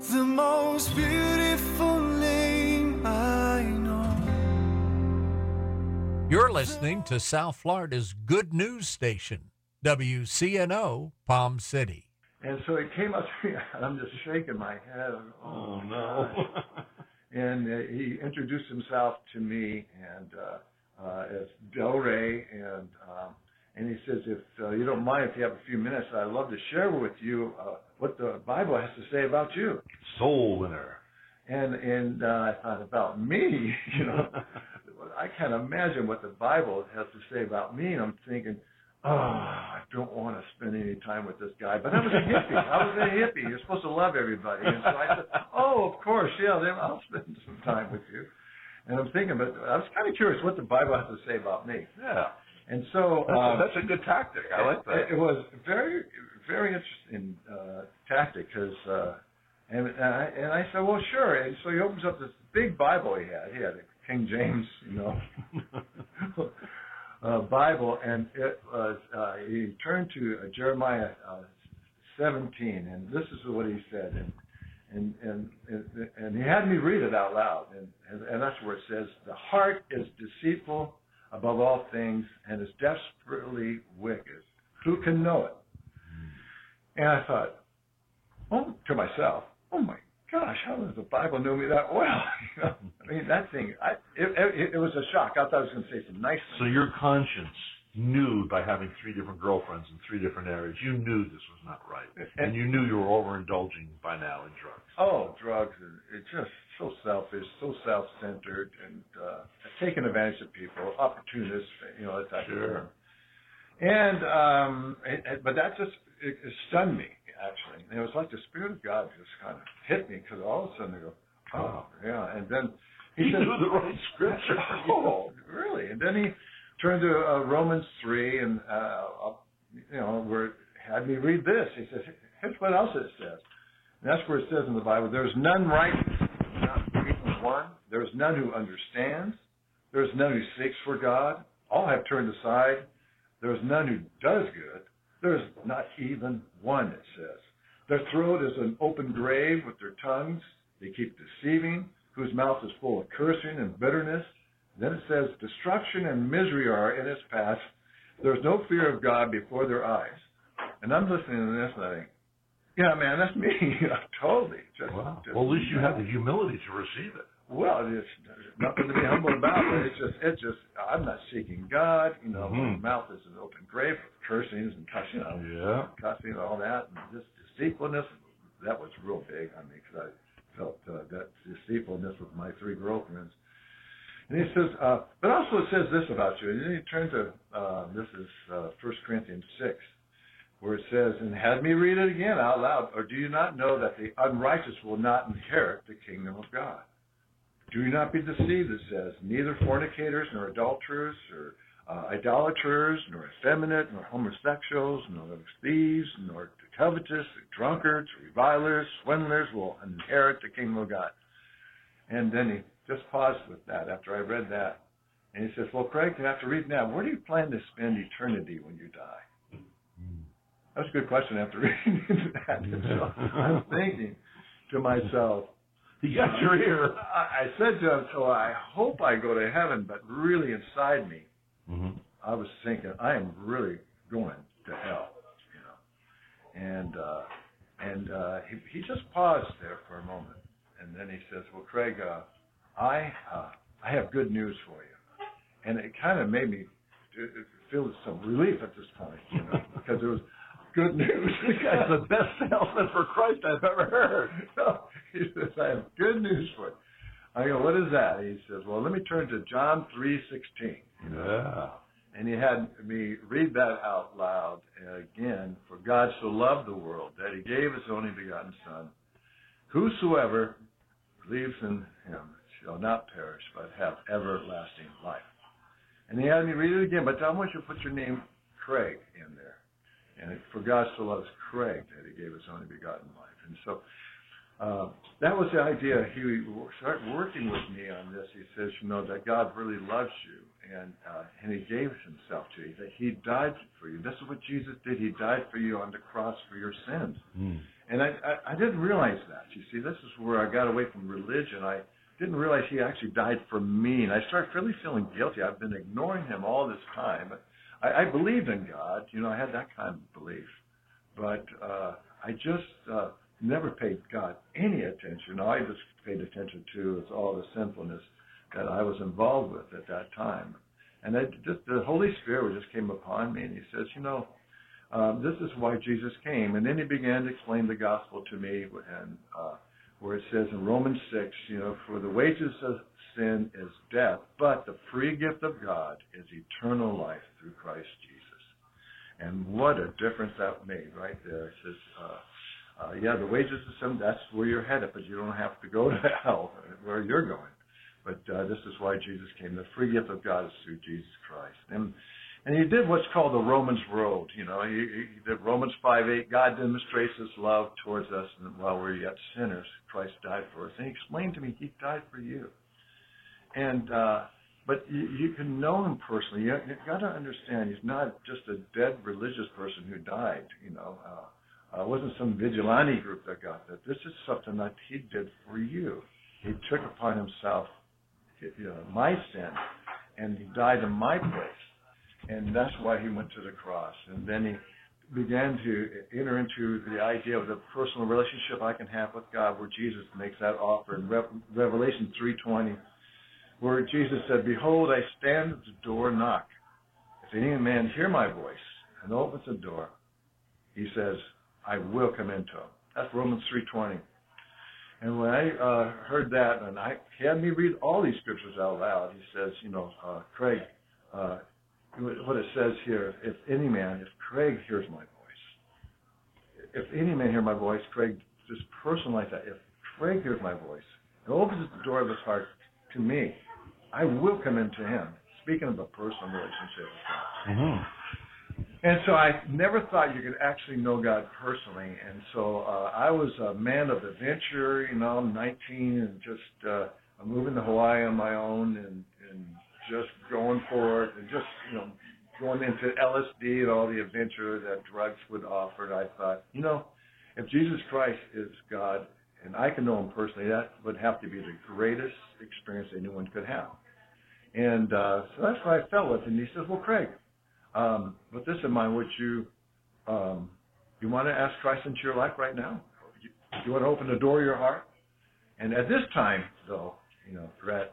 the most beautiful name I know. You're listening to South Florida's Good News Station, WCNO, Palm City. And so he came up to me, and I'm just shaking my head. Oh no. And he introduced himself to me and as Del Rey, and he says, if you don't mind, if you have a few minutes, I'd love to share with you what the Bible has to say about you. Soul winner. And I thought, about me, you know. I can't imagine what the Bible has to say about me. And I'm thinking, I don't want to spend any time with this guy. But I was a hippie. You're supposed to love everybody. And so I said, of course, yeah, then I'll spend some time with you. And I'm thinking, but I was kind of curious what the Bible has to say about me. Yeah. And so that's a good tactic. I like that. It was very, very interesting tactic because, and I said, well, sure. And so he opens up this big Bible he had. He had a King James, you know, Bible, and it was. He turned to Jeremiah 17, and this is what he said, and he had me read it out loud, and that's where it says, "The heart is deceitful above all things, and is desperately wicked. Who can know it?" And I thought, to myself, oh my gosh, how does the Bible know me that well? You know? I mean, that thing, it was a shock. I thought I was going to say some nice things. So your conscience knew, by having 3 different girlfriends in 3 different areas, you knew this was not right. And you knew you were overindulging by now in drugs. Oh, drugs. It's just so selfish, so self-centered, and taking advantage of people, opportunists, you know, that Sure. And, but that just it stunned me, actually. And it was like the Spirit of God just kind of hit me, because all of a sudden I go, oh, yeah. And then he said, knew the right scripture. Oh, really? And then he turned to Romans 3, and, you know, where it had me read this. He says, here's what else it says. And that's where it says in the Bible, there's none righteous, not even one. There's none who understands. There's none who seeks for God. All have turned aside. There's none who does good. There's not even one, it says. Their throat is an open grave. With their tongues they keep deceiving, whose mouth is full of cursing and bitterness. Then it says, destruction and misery are in its path. There's no fear of God before their eyes. And I'm listening to this and I think, yeah, man, that's me. Totally. Wow. Well, at least you have the humility to receive it. Well, there's nothing to be humble about, but it's just, I'm not seeking God. You know, my mouth is an open grave for cursings and cussing, cussing and all that. And this deceitfulness, that was real big on me, because I felt that deceitfulness with my 3 girlfriends. And he says, but also it says this about you. And then he turned to, this is 1 Corinthians 6, where it says, and had me read it again out loud, or do you not know that the unrighteous will not inherit the kingdom of God? Do not be deceived, it says, neither fornicators, nor adulterers, or idolaters, nor effeminate, nor homosexuals, nor thieves, nor covetous, drunkards, revilers, swindlers will inherit the kingdom of God. And then he just paused with that after I read that. And he says, well, Craig, after reading that, where do you plan to spend eternity when you die? That's a good question after reading into that. So I'm thinking to myself, you got your ear. I said to him, so I hope I go to heaven, but really inside me, I was thinking, I am really going to hell, you know. And he just paused there for a moment, and then he says, well, Craig, I have good news for you. And it kind of made me feel some relief at this point, you know, because it was good news. This guy's the best salesman for Christ I've ever heard. No, he says, I have good news for you. I go, what is that? He says, well, let me turn to John 3:16. Yeah. And he had me read that out loud again. For God so loved the world that he gave his only begotten Son. Whosoever believes in him shall not perish, but have everlasting life. And he had me read it again, but I want you to put your name, Craig, in there. And for God so loves Craig that he gave his only begotten life. And so that was the idea. He started working with me on this. He says, you know, that God really loves you, and he gave himself to you, that he died for you. This is what Jesus did. He died for you on the cross for your sins. And I didn't realize that, You see, this is where I got away from religion. I didn't realize he actually died for me, and I started really feeling guilty. I've been ignoring him all this time. I believed in God. I had that kind of belief. But I just never paid God any attention. I just paid attention to all the sinfulness that I was involved with at that time. And the Holy Spirit just came upon me, and he says, this is why Jesus came. And then he began to explain the gospel to me, and where it says in Romans 6, for the wages of sin is death, but the free gift of God is eternal life through Christ Jesus. And what a difference that made right there. It says, the wages of sin, that's where you're headed, but you don't have to go to hell where you're going. But this is why Jesus came. The free gift of God is through Jesus Christ. And he did what's called the Romans Road. He did Romans 5:8. God demonstrates his love towards us, and while we're yet sinners, Christ died for us. And he explained to me, he died for you. And but you can know him personally. You've got to understand, he's not just a dead religious person who died. It wasn't some vigilante group that got that. This is something that he did for you. He took upon himself my sin, and he died in my place. And that's why he went to the cross. And then he began to enter into the idea of the personal relationship I can have with God, where Jesus makes that offer in Revelation 3:20, where Jesus said, behold, I stand at the door and knock. If any man hear my voice and opens the door, he says, I will come into him. That's Romans 3:20. And when I heard that, and he had me read all these scriptures out loud, he says, Craig, what it says here, if Craig hears my voice, if any man hear my voice, Craig, just personalize that. If Craig hears my voice and opens the door of his heart to me, I will come into him. Speaking of a personal relationship with God. Mm-hmm. And so I never thought you could actually know God personally. And so I was a man of adventure. I'm 19 and just I'm moving to Hawaii on my own and just going for it and just, going into LSD and all the adventure that drugs would offer. And I thought, if Jesus Christ is God and I can know him personally, that would have to be the greatest experience anyone could have. And so that's what I fell with. And he says, well, Craig, with this in mind, would you want to ask Christ into your life right now? You want to open the door of your heart? And at this time, though, Brett,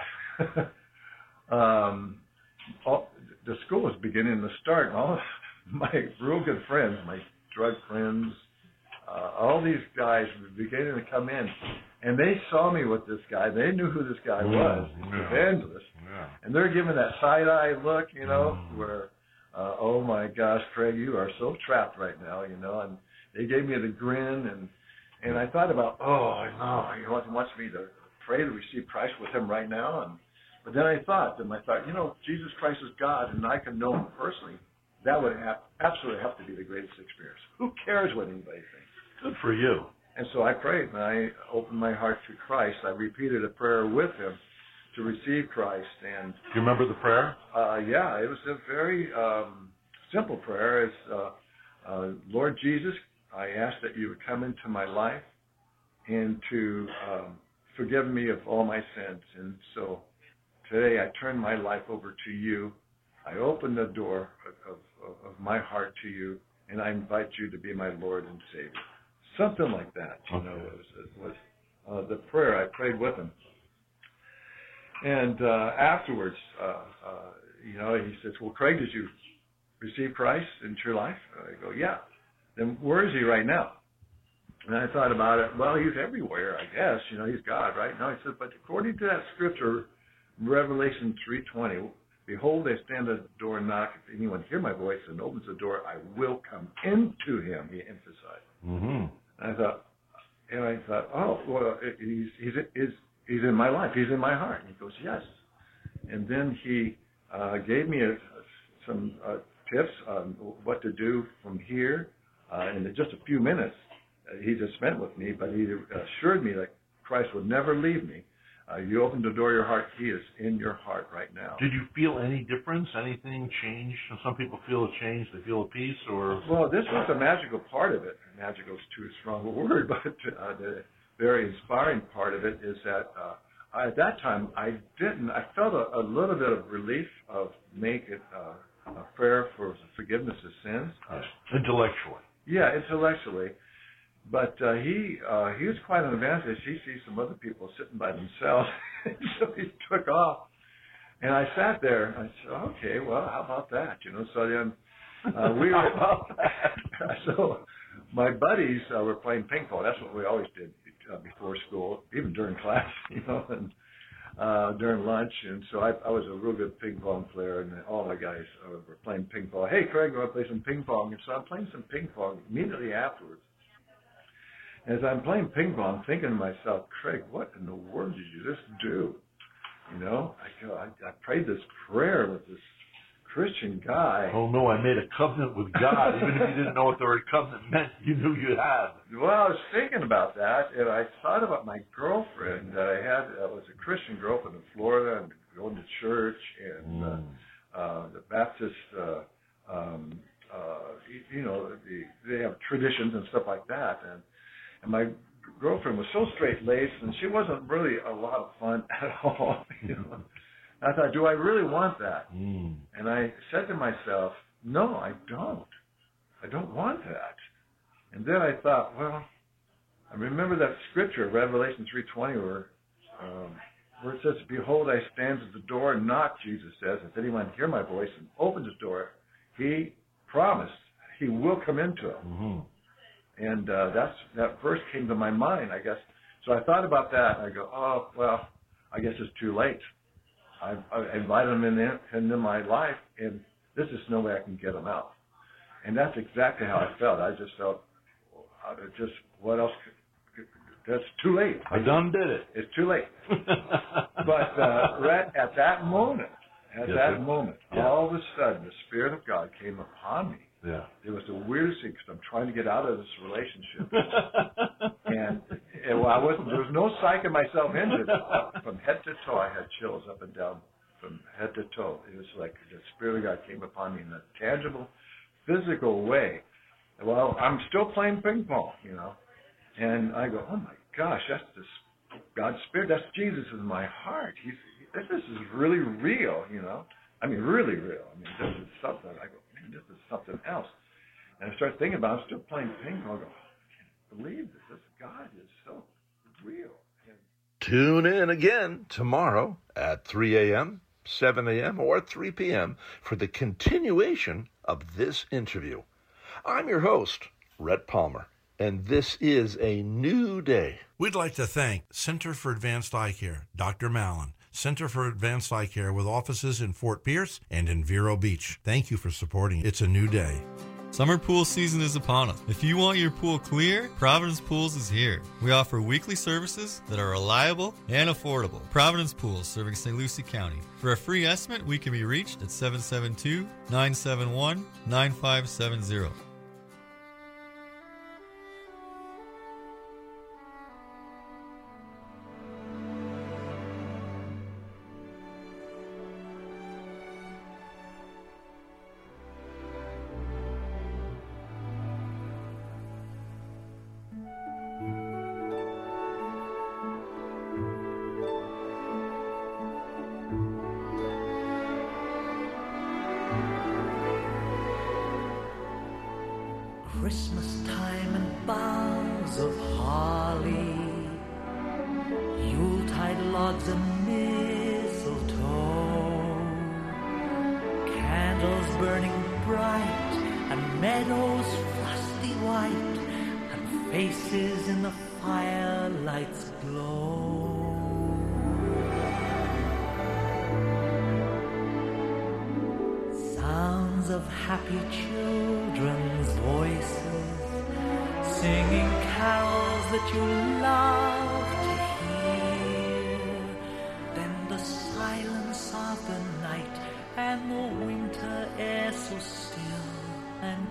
the school was beginning to start. All of my real good friends, my drug friends, all these guys were beginning to come in. And they saw me with this guy. They knew who this guy was, evangelist. Yeah. And they're giving that side-eye look, where, oh, my gosh, Craig, you are so trapped right now, And they gave me the grin, and I thought about, he wants me to pray to receive Christ with him right now. But then I thought, Jesus Christ is God, and I can know him personally. That would absolutely have to be the greatest experience. Who cares what anybody thinks? Good for you. And so I prayed, and I opened my heart to Christ. I repeated a prayer with him to receive Christ. And do you remember the prayer? Yeah, it was a very simple prayer. It's, Lord Jesus, I ask that you would come into my life and to forgive me of all my sins. And so today I turn my life over to you. I open the door of my heart to you, and I invite you to be my Lord and Savior. Something like that, was the prayer I prayed with him. And afterwards, he says, well, Craig, did you receive Christ into your life? I go, yeah. Then where is he right now? And I thought about it. Well, he's everywhere, I guess. He's God right now. He said, but according to that scripture, Revelation 3:20, behold, I stand at the door and knock. If anyone hear my voice and opens the door, I will come into him, he emphasized. Mm-hmm. And I thought, oh, well, he's in my life. He's in my heart. And he goes, yes. And then he gave me some tips on what to do from here. In just a few minutes, he just spent with me, but he assured me that Christ would never leave me. You opened the door of your heart. He is in your heart right now. Did you feel any difference? Anything change? Some people feel a change. They feel a peace, or? Well, this was the magical part of it. Magical is too strong a word, but very inspiring part of it is that at that time I felt a little bit of relief of making a prayer for forgiveness of sins. Intellectually. Yeah, intellectually. But he was quite an evangelist. He sees some other people sitting by themselves, so he took off. And I sat there. I said, "Okay, well, how about that?" So then we were. So my buddies were playing ping pong. That's what we always did before school, even during class, and during lunch. And so I was a real good ping pong player, and all my guys were playing ping pong. "Hey, Craig, you want to play some ping pong?" And so I'm playing some ping pong immediately afterwards. As I'm playing ping pong, thinking to myself, "Craig, what in the world did you just do?" I prayed this prayer with this Christian guy. Oh no, I made a covenant with God. Even if you didn't know what the word covenant meant, you knew you had. Well, I was thinking about that, and I thought about my girlfriend that I had. Was a Christian girlfriend in Florida, and going to church, and the Baptist, they have traditions and stuff like that, and my girlfriend was so straight-laced, and she wasn't really a lot of fun at all. I thought, do I really want that? And I said to myself, no, I don't. I don't want that. And then I thought, well, I remember that scripture, Revelation 3:20, where it says, "Behold, I stand at the door and knock," Jesus says. "If anyone hear my voice and opens his door, he promised he will come into it." Mm-hmm. And that verse came to my mind, I guess. So I thought about that, and I go, oh, well, I guess it's too late. I invited him into my life, and there's just no way I can get him out. And that's exactly how I felt. I just felt, what else? That's too late. I done did it. It's too late. But right at that moment, all of a sudden, the Spirit of God came upon me. Yeah. It was the weirdest thing because I'm trying to get out of this relationship. and there was no psyching myself into it. From head to toe, I had chills up and down from head to toe. It was like the Spirit of God came upon me in a tangible, physical way. Well, I'm still playing ping pong, and I go, oh my gosh, that's this God's Spirit. That's Jesus in my heart. This is really real, I mean, really real. I mean, this is something. I go, man, this is something else. And I start thinking about it. I'm still playing ping pong. I go, I can't believe this. This God is so real. Tune in again tomorrow at 3 a.m., 7 a.m., or 3 p.m. for the continuation of this interview. I'm your host, Rhett Palmer, and this is a new day. We'd like to thank Center for Advanced Eye Care, Dr. Mallon, Center for Advanced Eye Care with offices in Fort Pierce and in Vero Beach. Thank you for supporting It's a New Day. Summer pool season is upon us. If you want your pool clear, Providence Pools is here. We offer weekly services that are reliable and affordable. Providence Pools, serving St. Lucie County. For a free estimate, we can be reached at 772-971-9570. Christmas time and boughs of holly, Yuletide logs and mistletoe, candles burning bright and meadows frosty white, and faces in the firelight's glow. Sounds of happy children's voices, singing carols that you love to hear. Then the silence of the night and the winter air so still and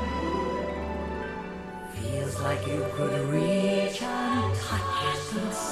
clear. Feels like you could reach and touch and